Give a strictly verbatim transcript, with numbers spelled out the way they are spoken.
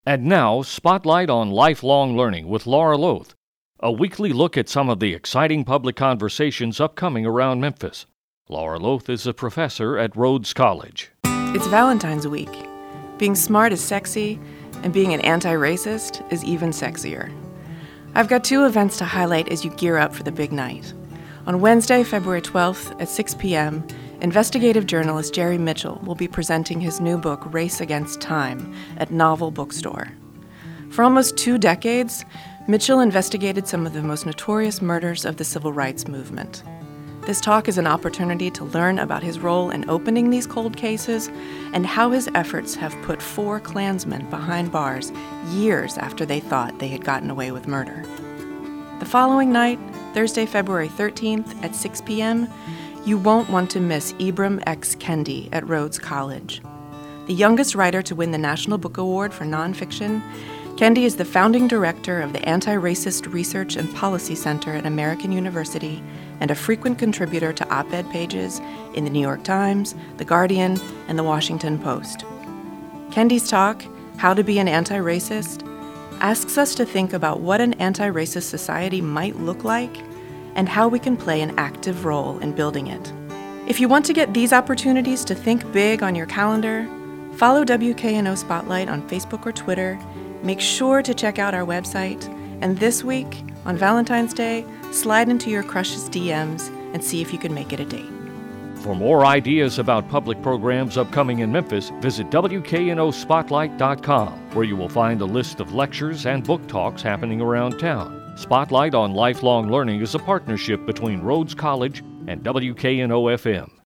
And now, Spotlight on Lifelong Learning with Laura Loth, a weekly look at some of the exciting public conversations upcoming around Memphis. Laura Loth is a professor at Rhodes College. It's Valentine's week. Being smart is sexy, and being an anti-racist is even sexier. I've got two events to highlight as you gear up for the big night. On Wednesday, February twelfth at six p.m., investigative journalist Jerry Mitchell will be presenting his new book, Race Against Time, at Novel Bookstore. For almost two decades, Mitchell investigated some of the most notorious murders of the civil rights movement. This talk is an opportunity to learn about his role in opening these cold cases and how his efforts have put four Klansmen behind bars years after they thought they had gotten away with murder. The following night, Thursday, February thirteenth at six p.m., you won't want to miss Ibram X. Kendi at Rhodes College. The youngest writer to win the National Book Award for nonfiction, Kendi is the founding director of the Anti-Racist Research and Policy Center at American University and a frequent contributor to op-ed pages in the New York Times, The Guardian, and The Washington Post. Kendi's talk, How to Be an Anti-Racist, asks us to think about what an anti-racist society might look like and how we can play an active role in building it. If you want to get these opportunities to think big on your calendar, follow W K N O Spotlight on Facebook or Twitter, make sure to check out our website, and this week, on Valentine's Day, slide into your crush's D Ms and see if you can make it a date. For more ideas about public programs upcoming in Memphis, visit W K N O Spotlight dot com, where you will find a list of lectures and book talks happening around town. Spotlight on Lifelong Learning is a partnership between Rhodes College and W K N O F M.